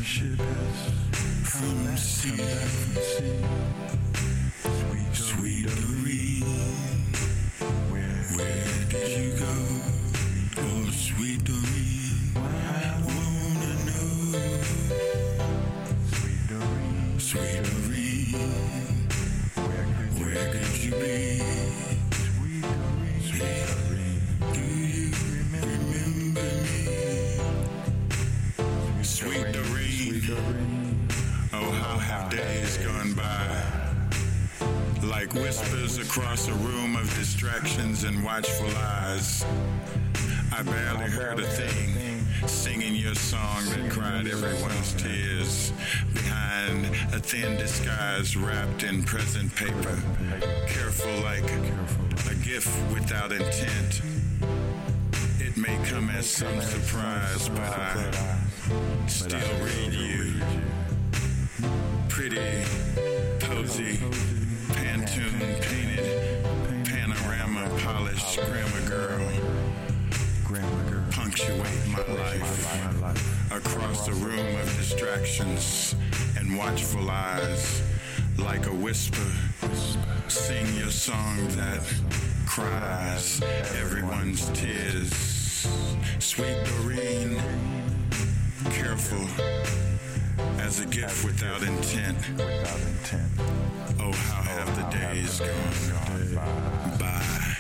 ship has come back from sea. Sweet Doreen, where did you go? Oh, sweet Doreen, I wanna know. Sweet Doreen, where could you be? Sweet Doreen, do you remember me? Sweet Doreen, oh, how have days gone by? Like whispers across a room of distractions and watchful eyes. I barely heard a thing, singing your song that cried everyone's tears behind a thin disguise wrapped in present paper, careful like a gift without intent. It may come as some surprise, but I still read you. Pretty, posy, Pantone painted, panorama polished grammar girl. Punctuate my life across a room of distractions and watchful eyes. Like a whisper, sing your song that cries everyone's tears. Sweet Doreen, careful as a gift without intent. Oh, how have the days gone by?